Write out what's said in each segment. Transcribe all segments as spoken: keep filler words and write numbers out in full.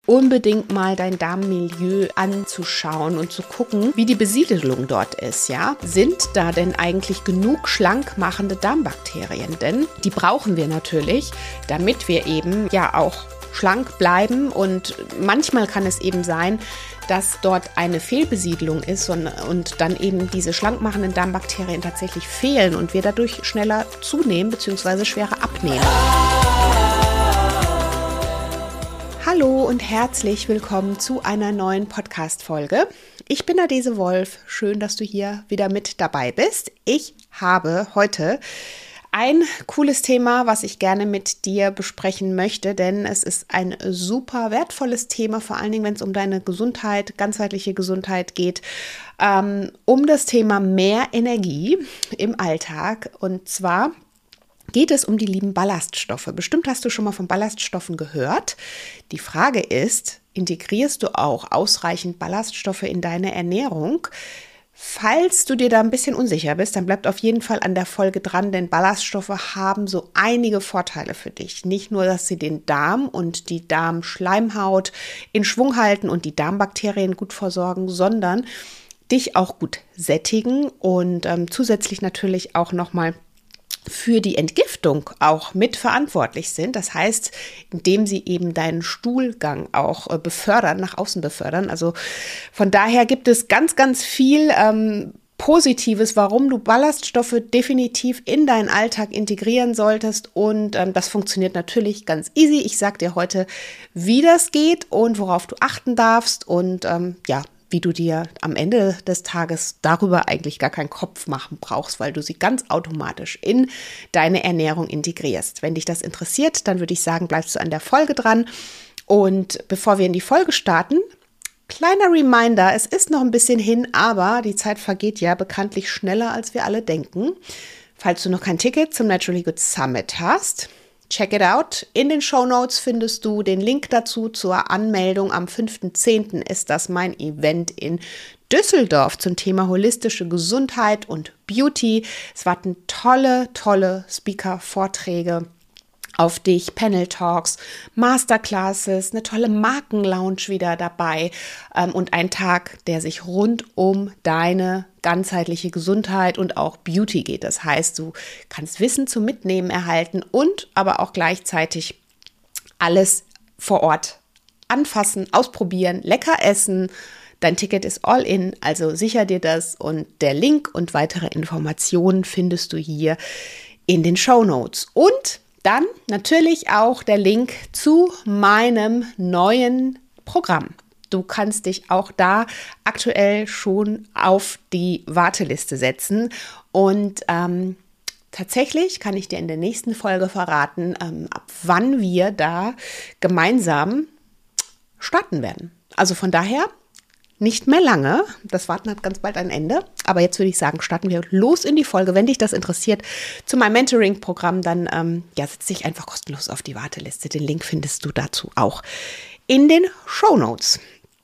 unbedingt mal dein Darmmilieu anzuschauen und zu gucken, wie die Besiedelung dort ist. Ja? Sind da denn eigentlich genug schlank machende Darmbakterien? Denn die brauchen wir natürlich, damit wir eben ja auch schlank bleiben. Und manchmal kann es eben sein, dass dort eine Fehlbesiedlung ist und, und dann eben diese schlank machenden Darmbakterien tatsächlich fehlen und wir dadurch schneller zunehmen bzw. schwerer abnehmen. Hallo und herzlich willkommen zu einer neuen Podcast-Folge. Ich bin Adese Wolf. Schön, dass du hier wieder mit dabei bist. Ich habe heute ein cooles Thema, was ich gerne mit dir besprechen möchte, denn es ist ein super wertvolles Thema, vor allen Dingen, wenn es um deine Gesundheit, ganzheitliche Gesundheit geht, ähm, um das Thema mehr Energie im Alltag. Und zwar geht es um die lieben Ballaststoffe. Bestimmt hast du schon mal von Ballaststoffen gehört. Die Frage ist, integrierst du auch ausreichend Ballaststoffe in deine Ernährung? Falls du dir da ein bisschen unsicher bist, dann bleib auf jeden Fall an der Folge dran, denn Ballaststoffe haben so einige Vorteile für dich. Nicht nur, dass sie den Darm und die Darmschleimhaut in Schwung halten und die Darmbakterien gut versorgen, sondern dich auch gut sättigen und ähm, zusätzlich natürlich auch nochmal für die Entgiftung auch mitverantwortlich sind. Das heißt, indem sie eben deinen Stuhlgang auch äh, befördern, nach außen befördern. Also von daher gibt es ganz, ganz viel ähm, Positives, warum du Ballaststoffe definitiv in deinen Alltag integrieren solltest. Und ähm, das funktioniert natürlich ganz easy. Ich sage dir heute, wie das geht und worauf du achten darfst. Und ähm, ja, wie du dir am Ende des Tages darüber eigentlich gar keinen Kopf machen brauchst, weil du sie ganz automatisch in deine Ernährung integrierst. Wenn dich das interessiert, dann würde ich sagen, bleibst du an der Folge dran. Und bevor wir in die Folge starten, kleiner Reminder, es ist noch ein bisschen hin, aber die Zeit vergeht ja bekanntlich schneller, als wir alle denken. Falls du noch kein Ticket zum Naturally Good Summit hast, check it out. In den Shownotes findest du den Link dazu zur Anmeldung. Am fünften zehnten ist das mein Event in Düsseldorf zum Thema holistische Gesundheit und Beauty. Es warten tolle, tolle Speaker-Vorträge auf dich, Panel-Talks, Masterclasses, eine tolle Markenlounge wieder dabei ähm, und ein Tag, der sich rund um deine ganzheitliche Gesundheit und auch Beauty geht. Das heißt, du kannst Wissen zum Mitnehmen erhalten und aber auch gleichzeitig alles vor Ort anfassen, ausprobieren, lecker essen. Dein Ticket ist all in, also sicher dir das und der Link und weitere Informationen findest du hier in den Shownotes. Und dann natürlich auch der Link zu meinem neuen Programm. Du kannst dich auch da aktuell schon auf die Warteliste setzen. Und ähm, tatsächlich kann ich dir in der nächsten Folge verraten, ähm, ab wann wir da gemeinsam starten werden. Also von daher nicht mehr lange. Das Warten hat ganz bald ein Ende. Aber jetzt würde ich sagen, starten wir los in die Folge. Wenn dich das interessiert, zu meinem Mentoring-Programm, dann ähm, ja, setz dich einfach kostenlos auf die Warteliste. Den Link findest du dazu auch in den Shownotes.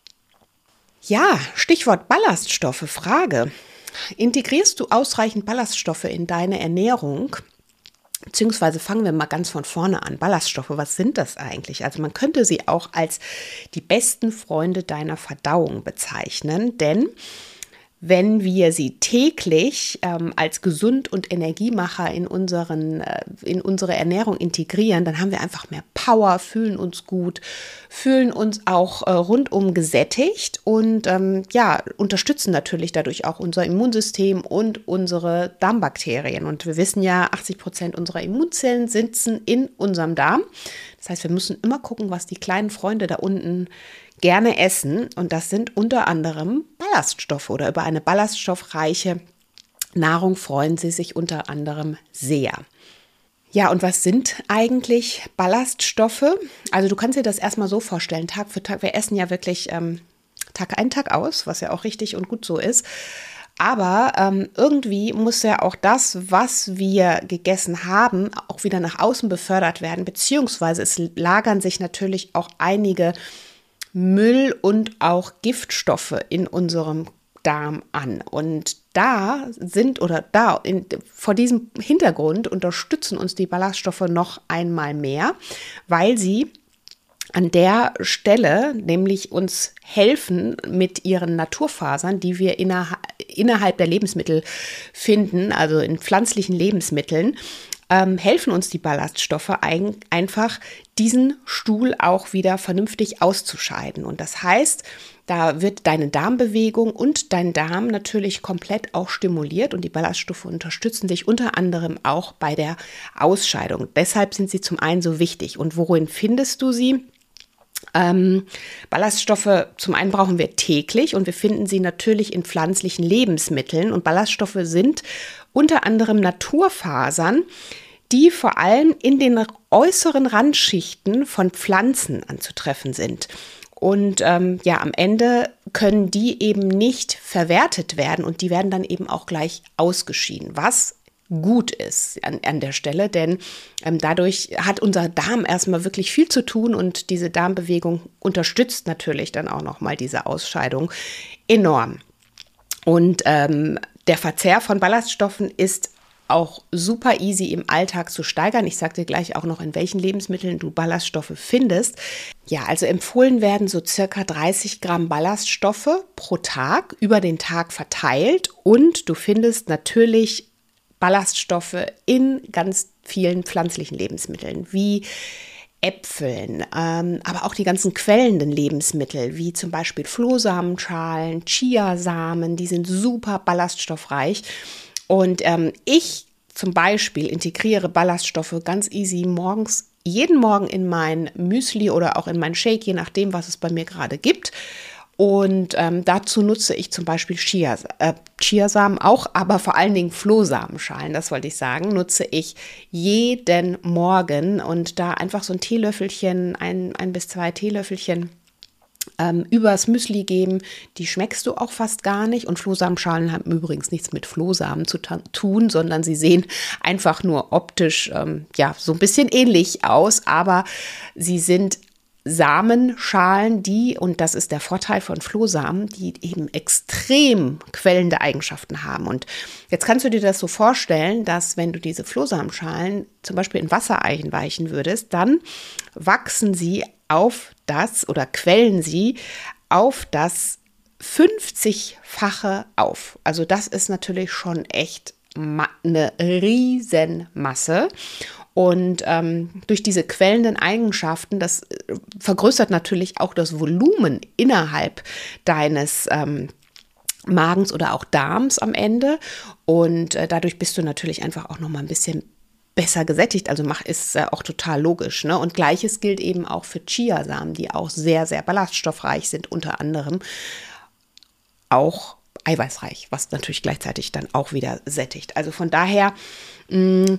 Ja, Stichwort Ballaststoffe. Frage: Integrierst du ausreichend Ballaststoffe in deine Ernährung? Beziehungsweise fangen wir mal ganz von vorne an. Ballaststoffe, was sind das eigentlich? Also man könnte sie auch als die besten Freunde deiner Verdauung bezeichnen, denn wenn wir sie täglich ähm, als Gesund- und Energiemacher in, unseren, äh, in unsere Ernährung integrieren, dann haben wir einfach mehr Power, fühlen uns gut, fühlen uns auch äh, rundum gesättigt und ähm, ja, unterstützen natürlich dadurch auch unser Immunsystem und unsere Darmbakterien. Und wir wissen ja, achtzig Prozent unserer Immunzellen sitzen in unserem Darm. Das heißt, wir müssen immer gucken, was die kleinen Freunde da unten gerne essen, und das sind unter anderem Ballaststoffe, oder über eine ballaststoffreiche Nahrung freuen sie sich unter anderem sehr. Ja, und was sind eigentlich Ballaststoffe? Also du kannst dir das erstmal so vorstellen, Tag für Tag, wir essen ja wirklich ähm, Tag ein, Tag aus, was ja auch richtig und gut so ist. Aber ähm, irgendwie muss ja auch das, was wir gegessen haben, auch wieder nach außen befördert werden, beziehungsweise es lagern sich natürlich auch einige Müll und auch Giftstoffe in unserem Darm an. Und da sind oder da in, vor diesem Hintergrund unterstützen uns die Ballaststoffe noch einmal mehr, weil sie an der Stelle nämlich uns helfen mit ihren Naturfasern, die wir innerhalb, innerhalb der Lebensmittel finden, also in pflanzlichen Lebensmitteln, ähm, helfen uns die Ballaststoffe ein, einfach, diesen Stuhl auch wieder vernünftig auszuscheiden. Und das heißt, da wird deine Darmbewegung und dein Darm natürlich komplett auch stimuliert und die Ballaststoffe unterstützen dich unter anderem auch bei der Ausscheidung. Deshalb sind sie zum einen so wichtig. Und worin findest du sie? Ähm, Ballaststoffe, zum einen brauchen wir täglich und wir finden sie natürlich in pflanzlichen Lebensmitteln. Und Ballaststoffe sind unter anderem Naturfasern, die vor allem in den äußeren Randschichten von Pflanzen anzutreffen sind. Und ähm, ja, am Ende können die eben nicht verwertet werden und die werden dann eben auch gleich ausgeschieden, was gut ist an, an der Stelle, denn ähm, dadurch hat unser Darm erstmal wirklich viel zu tun und diese Darmbewegung unterstützt natürlich dann auch nochmal diese Ausscheidung enorm. Und ähm, der Verzehr von Ballaststoffen ist auch super easy im Alltag zu steigern. Ich sage dir gleich auch noch, in welchen Lebensmitteln du Ballaststoffe findest. Ja, also empfohlen werden so circa dreißig Gramm Ballaststoffe pro Tag über den Tag verteilt und du findest natürlich Ballaststoffe in ganz vielen pflanzlichen Lebensmitteln wie Äpfeln, ähm, aber auch die ganzen quellenden Lebensmittel, wie zum Beispiel Flohsamenschalen, Chiasamen, die sind super ballaststoffreich. Und ähm, ich zum Beispiel integriere Ballaststoffe ganz easy morgens, jeden Morgen in mein Müsli oder auch in mein Shake, je nachdem, was es bei mir gerade gibt. Und ähm, dazu nutze ich zum Beispiel Chia, äh, Chiasamen auch, aber vor allen Dingen Flohsamenschalen, das wollte ich sagen, nutze ich jeden Morgen und da einfach so ein Teelöffelchen, ein, ein bis zwei Teelöffelchen ähm, übers Müsli geben. Die schmeckst du auch fast gar nicht und Flohsamenschalen haben übrigens nichts mit Flohsamen zu ta- tun, sondern sie sehen einfach nur optisch ähm, ja so ein bisschen ähnlich aus, aber sie sind Samenschalen, die, und das ist der Vorteil von Flohsamen, die eben extrem quellende Eigenschaften haben. Und jetzt kannst du dir das so vorstellen, dass wenn du diese Flohsamenschalen zum Beispiel in Wasser einweichen würdest, dann wachsen sie auf das oder quellen sie auf das fünfzigfache auf. Also das ist natürlich schon echt eine Riesenmasse. Und ähm, durch diese quellenden Eigenschaften, das äh, vergrößert natürlich auch das Volumen innerhalb deines ähm, Magens oder auch Darms am Ende. Und äh, dadurch bist du natürlich einfach auch nochmal ein bisschen besser gesättigt. Also mach, ist äh, auch total logisch, ne? Und Gleiches gilt eben auch für Chiasamen, die auch sehr, sehr ballaststoffreich sind, unter anderem auch eiweißreich, was natürlich gleichzeitig dann auch wieder sättigt. Also von daher mh,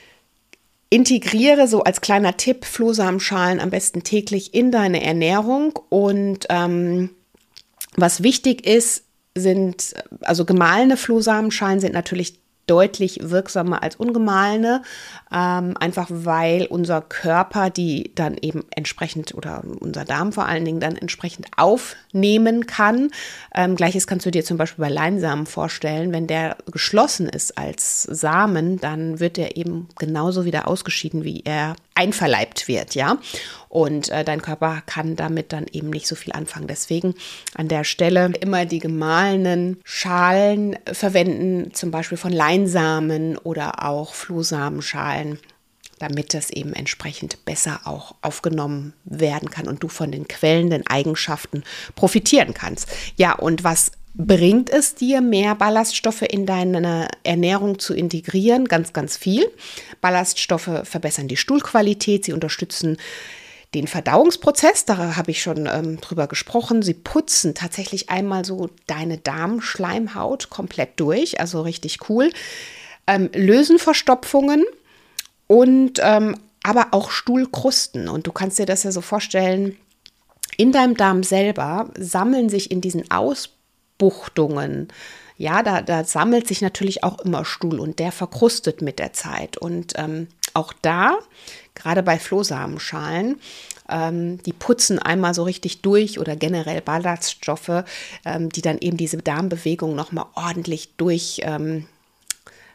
integriere so als kleiner Tipp Flohsamenschalen am besten täglich in deine Ernährung. Und ähm, was wichtig ist, sind, also gemahlene Flohsamenschalen sind natürlich deutlich wirksamer als ungemahlene, ähm, einfach weil unser Körper die dann eben entsprechend oder unser Darm vor allen Dingen dann entsprechend aufnehmen kann. Ähm, Gleiches kannst du dir zum Beispiel bei Leinsamen vorstellen. Wenn der geschlossen ist als Samen, dann wird er eben genauso wieder ausgeschieden, wie er einverleibt wird, ja. Und äh, dein Körper kann damit dann eben nicht so viel anfangen. Deswegen an der Stelle immer die gemahlenen Schalen verwenden, zum Beispiel von Leinsamen oder auch Flohsamenschalen, damit das eben entsprechend besser auch aufgenommen werden kann und du von den quellenden Eigenschaften profitieren kannst. Ja, und was bringt es dir, mehr Ballaststoffe in deine Ernährung zu integrieren? Ganz, ganz viel. Ballaststoffe verbessern die Stuhlqualität, sie unterstützen den Verdauungsprozess, da habe ich schon ähm, drüber gesprochen. Sie putzen tatsächlich einmal so deine Darmschleimhaut komplett durch, also richtig cool. Ähm, lösen Verstopfungen und ähm, aber auch Stuhlkrusten. Und du kannst dir das ja so vorstellen, in deinem Darm selber sammeln sich in diesen Ausbuchtungen, ja, da, da sammelt sich natürlich auch immer Stuhl und der verkrustet mit der Zeit. Und ähm, auch da, gerade bei Flohsamenschalen, ähm, die putzen einmal so richtig durch oder generell Ballaststoffe, ähm, die dann eben diese Darmbewegung nochmal ordentlich durch ähm,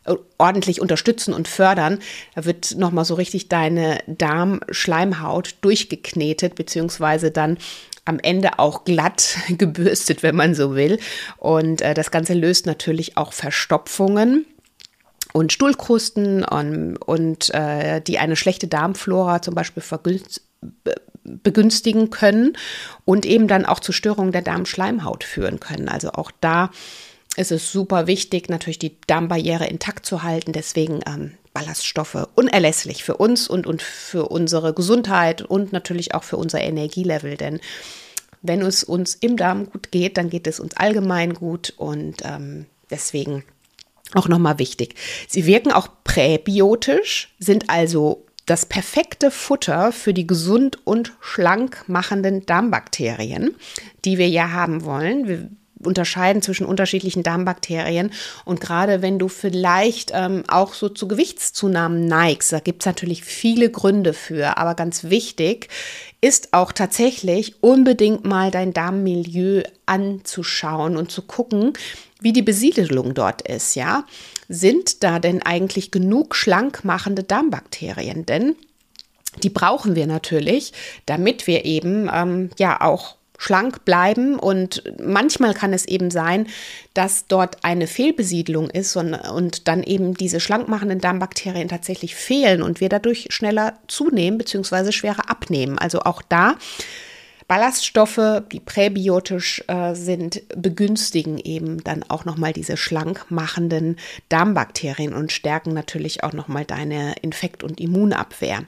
ordentlich unterstützen und fördern. Da wird nochmal so richtig deine Darmschleimhaut durchgeknetet, beziehungsweise dann am Ende auch glatt gebürstet, wenn man so will. Und äh, das Ganze löst natürlich auch Verstopfungen und Stuhlkrusten und, und äh, die eine schlechte Darmflora zum Beispiel vergünst, begünstigen können und eben dann auch zu Störungen der Darmschleimhaut führen können. Also auch da ist es super wichtig, natürlich die Darmbarriere intakt zu halten. Deswegen ähm, Ballaststoffe unerlässlich für uns und, und für unsere Gesundheit und natürlich auch für unser Energielevel. Denn wenn es uns im Darm gut geht, dann geht es uns allgemein gut und ähm, deswegen auch nochmal wichtig. Sie wirken auch präbiotisch, sind also das perfekte Futter für die gesund und schlank machenden Darmbakterien, die wir ja haben wollen. Wir unterscheiden zwischen unterschiedlichen Darmbakterien und gerade wenn du vielleicht ähm, auch so zu Gewichtszunahmen neigst, da gibt es natürlich viele Gründe für, aber ganz wichtig ist auch tatsächlich unbedingt mal dein Darmmilieu anzuschauen und zu gucken, wie die Besiedelung dort ist, ja. Sind da denn eigentlich genug schlank machende Darmbakterien? Denn die brauchen wir natürlich, damit wir eben ähm, ja auch schlank bleiben und manchmal kann es eben sein, dass dort eine Fehlbesiedlung ist und, und dann eben diese schlankmachenden Darmbakterien tatsächlich fehlen und wir dadurch schneller zunehmen bzw. schwerer abnehmen. Also auch da Ballaststoffe, die präbiotisch äh, sind, begünstigen eben dann auch nochmal diese schlank machenden Darmbakterien und stärken natürlich auch nochmal deine Infekt- und Immunabwehr.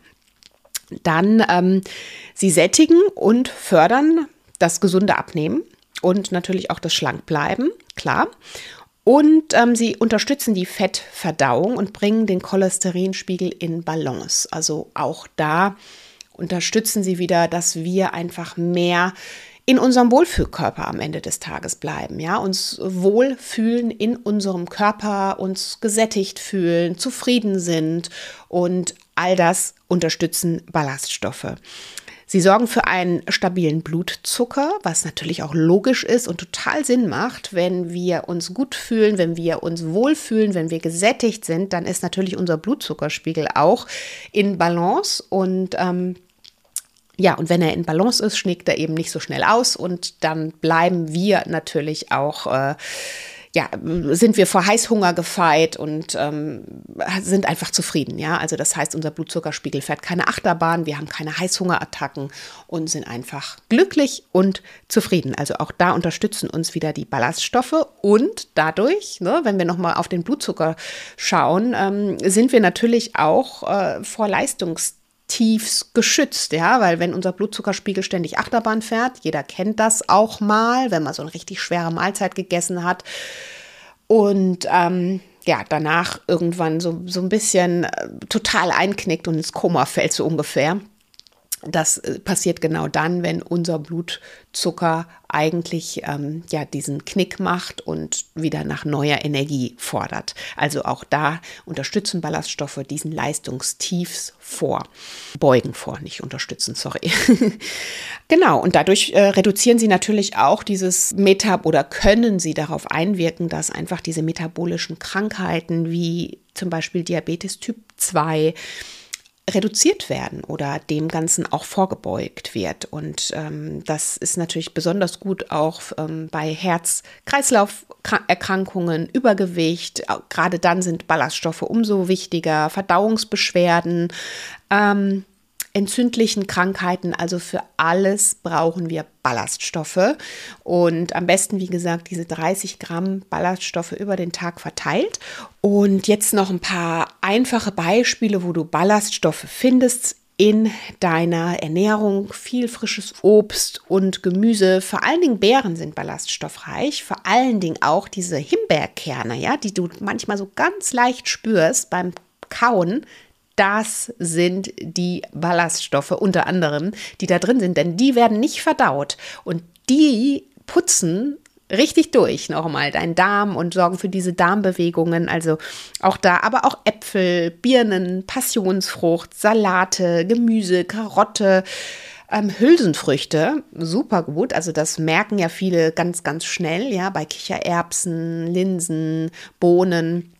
Dann ähm, sie sättigen und fördern das gesunde Abnehmen und natürlich auch das Schlankbleiben, klar. Und ähm, sie unterstützen die Fettverdauung und bringen den Cholesterinspiegel in Balance. Also auch da unterstützen sie wieder, dass wir einfach mehr in unserem Wohlfühlkörper am Ende des Tages bleiben, ja, uns wohlfühlen in unserem Körper, uns gesättigt fühlen, zufrieden sind und all das unterstützen Ballaststoffe. Sie sorgen für einen stabilen Blutzucker, was natürlich auch logisch ist und total Sinn macht. Wenn wir uns gut fühlen, wenn wir uns wohlfühlen, wenn wir gesättigt sind, dann ist natürlich unser Blutzuckerspiegel auch in Balance und ähm, ja, und wenn er in Balance ist, schlägt er eben nicht so schnell aus und dann bleiben wir natürlich auch äh, ja, sind wir vor Heißhunger gefeit und ähm, sind einfach zufrieden, ja. Also das heißt, unser Blutzuckerspiegel fährt keine Achterbahn, wir haben keine Heißhungerattacken und sind einfach glücklich und zufrieden. Also auch da unterstützen uns wieder die Ballaststoffe und dadurch, ne, wenn wir nochmal auf den Blutzucker schauen, ähm, sind wir natürlich auch äh, vor Leistungs tiefst geschützt, ja, weil wenn unser Blutzuckerspiegel ständig Achterbahn fährt, jeder kennt das auch mal, wenn man so eine richtig schwere Mahlzeit gegessen hat und ähm, ja, danach irgendwann so, so ein bisschen äh, total einknickt und ins Koma fällt so ungefähr. Das äh, passiert genau dann, wenn unser Blutzucker eigentlich ähm, ja diesen Knick macht und wieder nach neuer Energie fordert. Also auch da unterstützen Ballaststoffe diesen Leistungstiefs vor. Beugen vor, nicht unterstützen, sorry. Genau, und dadurch äh, reduzieren sie natürlich auch dieses Metab oder können sie darauf einwirken, dass einfach diese metabolischen Krankheiten wie zum Beispiel Diabetes Typ zwei reduziert werden oder dem Ganzen auch vorgebeugt wird. Und ähm, das ist natürlich besonders gut auch ähm, bei Herz-Kreislauf-Erkrankungen, Übergewicht. Gerade dann sind Ballaststoffe umso wichtiger, Verdauungsbeschwerden, ähm, entzündlichen Krankheiten, also für alles brauchen wir Ballaststoffe und am besten, wie gesagt, diese dreißig Gramm Ballaststoffe über den Tag verteilt. Und jetzt noch ein paar einfache Beispiele, wo du Ballaststoffe findest in deiner Ernährung. Viel frisches Obst und Gemüse, vor allen Dingen Beeren sind ballaststoffreich, vor allen Dingen auch diese Himbeerkerne, ja, die du manchmal so ganz leicht spürst beim Kauen. Das sind die Ballaststoffe unter anderem, die da drin sind, denn die werden nicht verdaut und die putzen richtig durch nochmal deinen Darm und sorgen für diese Darmbewegungen, also auch da, aber auch Äpfel, Birnen, Passionsfrucht, Salate, Gemüse, Karotte, ähm, Hülsenfrüchte, super gut, also das merken ja viele ganz, ganz schnell, ja, bei Kichererbsen, Linsen, Bohnen.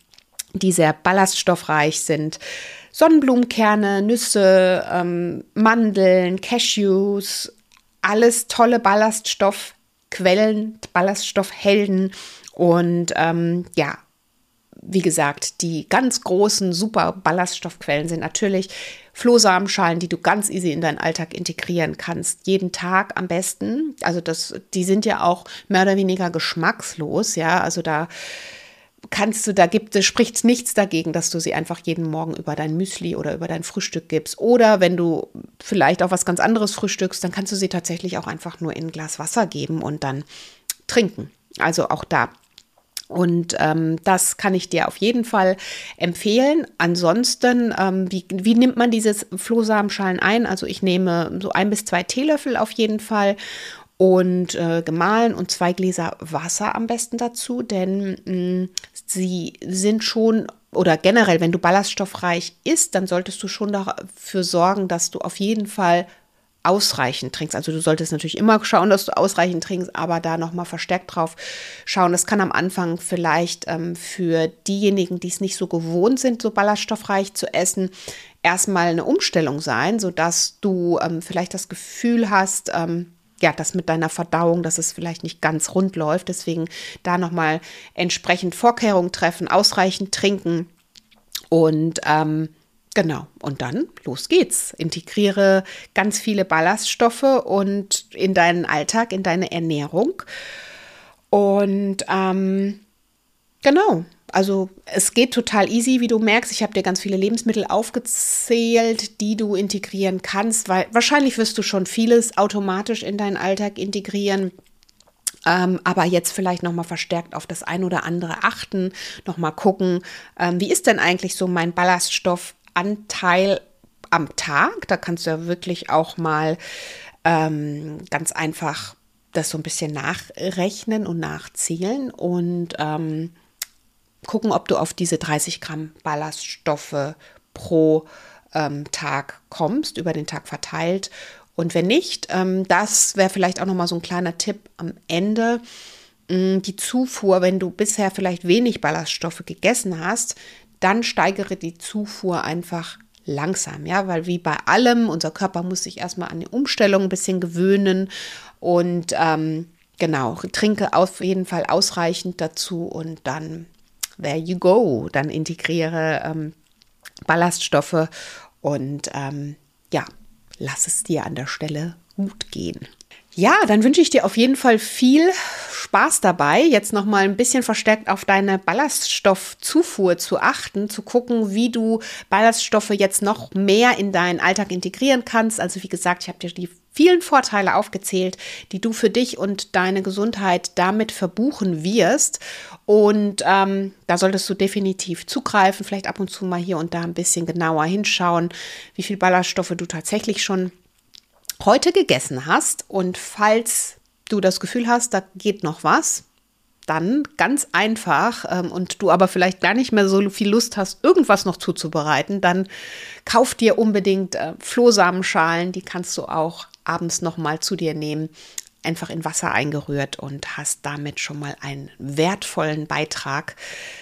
die sehr ballaststoffreich sind. Sonnenblumenkerne, Nüsse, ähm, Mandeln, Cashews, alles tolle Ballaststoffquellen, Ballaststoffhelden und ähm, ja, wie gesagt, die ganz großen, super Ballaststoffquellen sind natürlich Flohsamenschalen, die du ganz easy in deinen Alltag integrieren kannst. Jeden Tag am besten. Also das, die sind ja auch mehr oder weniger geschmackslos, ja. Also da kannst du, da gibt es, spricht nichts dagegen, dass du sie einfach jeden Morgen über dein Müsli oder über dein Frühstück gibst. Oder wenn du vielleicht auch was ganz anderes frühstückst, dann kannst du sie tatsächlich auch einfach nur in ein Glas Wasser geben und dann trinken. Also auch da. Und ähm, das kann ich dir auf jeden Fall empfehlen. Ansonsten, ähm, wie, wie nimmt man dieses Flohsamenschalen ein? Also ich nehme so ein bis zwei Teelöffel auf jeden Fall und äh, gemahlen und zwei Gläser Wasser am besten dazu, denn mh, sie sind schon, oder generell, wenn du ballaststoffreich isst, dann solltest du schon dafür sorgen, dass du auf jeden Fall ausreichend trinkst. Also du solltest natürlich immer schauen, dass du ausreichend trinkst, aber da nochmal verstärkt drauf schauen. Das kann am Anfang vielleicht ähm, für diejenigen, die es nicht so gewohnt sind, so ballaststoffreich zu essen, erstmal eine Umstellung sein, sodass du ähm, vielleicht das Gefühl hast, ähm, ja, dass mit deiner Verdauung, dass es vielleicht nicht ganz rund läuft. Deswegen da nochmal entsprechend Vorkehrungen treffen, ausreichend trinken und ähm, genau, und dann los geht's. Integriere ganz viele Ballaststoffe und in deinen Alltag, in deine Ernährung. Und ähm, genau, also es geht total easy, wie du merkst. Ich habe dir ganz viele Lebensmittel aufgezählt, die du integrieren kannst, weil wahrscheinlich wirst du schon vieles automatisch in deinen Alltag integrieren. Ähm, aber jetzt vielleicht nochmal verstärkt auf das ein oder andere achten, nochmal gucken, ähm, wie ist denn eigentlich so mein Ballaststoffanteil am Tag? Da kannst du ja wirklich auch mal ähm, ganz einfach das so ein bisschen nachrechnen und nachzählen und ähm, gucken, ob du auf diese dreißig Gramm Ballaststoffe pro ähm, Tag kommst, über den Tag verteilt. Und wenn nicht, ähm, das wäre vielleicht auch nochmal so ein kleiner Tipp am Ende. Ähm, die Zufuhr, wenn du bisher vielleicht wenig Ballaststoffe gegessen hast, dann steigere die Zufuhr einfach langsam, ja, weil wie bei allem, unser Körper muss sich erstmal an die Umstellung ein bisschen gewöhnen und ähm, genau, trinke auf jeden Fall ausreichend dazu und dann there you go, dann integriere ähm, Ballaststoffe und ähm, ja, lass es dir an der Stelle gut gehen. Ja, dann wünsche ich dir auf jeden Fall viel Spaß dabei, jetzt nochmal ein bisschen verstärkt auf deine Ballaststoffzufuhr zu achten, zu gucken, wie du Ballaststoffe jetzt noch mehr in deinen Alltag integrieren kannst. Also wie gesagt, ich habe dir die vielen Vorteile aufgezählt, die du für dich und deine Gesundheit damit verbuchen wirst. Und ähm, da solltest du definitiv zugreifen, vielleicht ab und zu mal hier und da ein bisschen genauer hinschauen, wie viel Ballaststoffe du tatsächlich schon heute gegessen hast. Und falls du das Gefühl hast, da geht noch was, dann ganz einfach ähm, und du aber vielleicht gar nicht mehr so viel Lust hast, irgendwas noch zuzubereiten, dann kauf dir unbedingt äh, Flohsamenschalen, die kannst du auch abends noch mal zu dir nehmen, einfach in Wasser eingerührt und hast damit schon mal einen wertvollen Beitrag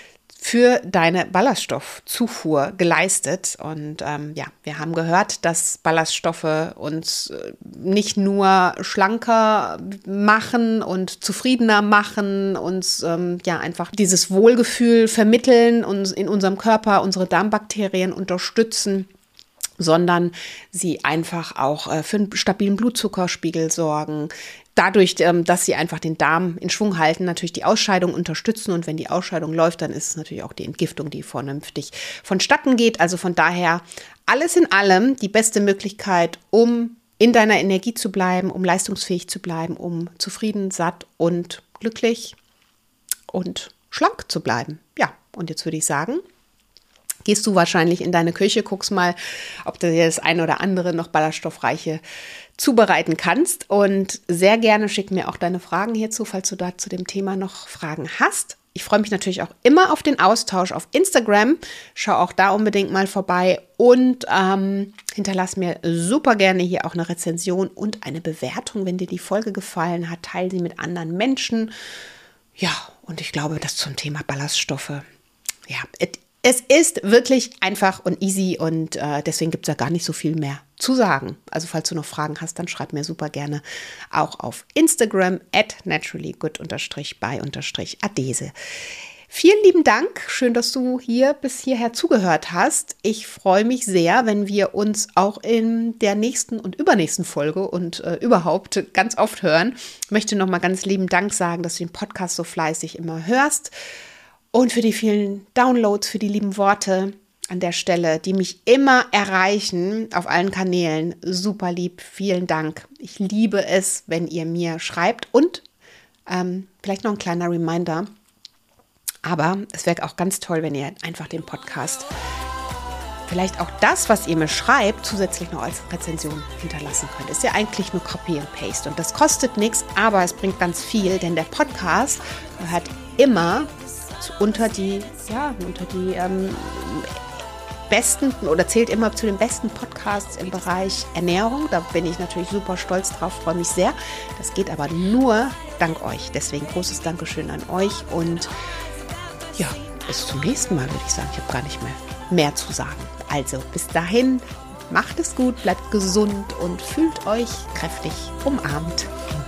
für deine Ballaststoffzufuhr geleistet. Und ähm, ja, wir haben gehört, dass Ballaststoffe uns äh, nicht nur schlanker machen und zufriedener machen, uns ähm, ja einfach dieses Wohlgefühl vermitteln, uns in unserem Körper unsere Darmbakterien unterstützen, sondern sie einfach auch äh, für einen stabilen Blutzuckerspiegel sorgen. Dadurch, ähm, dass sie einfach den Darm in Schwung halten, natürlich die Ausscheidung unterstützen. Und wenn die Ausscheidung läuft, dann ist es natürlich auch die Entgiftung, die vernünftig vonstatten geht. Also von daher alles in allem die beste Möglichkeit, um in deiner Energie zu bleiben, um leistungsfähig zu bleiben, um zufrieden, satt und glücklich und schlank zu bleiben. Ja, und jetzt würde ich sagen, gehst du wahrscheinlich in deine Küche, guckst mal, ob du dir das ein oder andere noch ballaststoffreiche zubereiten kannst. Und sehr gerne schick mir auch deine Fragen hierzu, falls du da zu dem Thema noch Fragen hast. Ich freue mich natürlich auch immer auf den Austausch auf Instagram. Schau auch da unbedingt mal vorbei und ähm, hinterlass mir super gerne hier auch eine Rezension und eine Bewertung, wenn dir die Folge gefallen hat. Teile sie mit anderen Menschen. Ja, und ich glaube, das zum Thema Ballaststoffe, ja, Es ist wirklich einfach und easy und äh, deswegen gibt es ja gar nicht so viel mehr zu sagen. Also falls du noch Fragen hast, dann schreib mir super gerne auch auf Instagram at naturallygood-by-adese. Vielen lieben Dank. Schön, dass du hier bis hierher zugehört hast. Ich freue mich sehr, wenn wir uns auch in der nächsten und übernächsten Folge und äh, überhaupt ganz oft hören. Ich möchte nochmal ganz lieben Dank sagen, dass du den Podcast so fleißig immer hörst und für die vielen Downloads, für die lieben Worte an der Stelle, die mich immer erreichen auf allen Kanälen. Super lieb. Vielen Dank. Ich liebe es, wenn ihr mir schreibt und ähm, vielleicht noch ein kleiner Reminder. Aber es wäre auch ganz toll, wenn ihr einfach den Podcast, vielleicht auch das, was ihr mir schreibt, zusätzlich noch als Rezension hinterlassen könnt. Ist ja eigentlich nur Copy and Paste und das kostet nichts, aber es bringt ganz viel, denn der Podcast gehört immer zu, unter die, ja, unter die ähm, besten oder zählt immer zu den besten Podcasts im Bereich Ernährung. Da bin ich natürlich super stolz drauf, freue mich sehr. Das geht aber nur dank euch. Deswegen großes Dankeschön an euch und ja, bis zum nächsten Mal, würde ich sagen. Ich habe gar nicht mehr mehr zu sagen. Also, bis dahin, macht es gut, bleibt gesund und fühlt euch kräftig umarmt.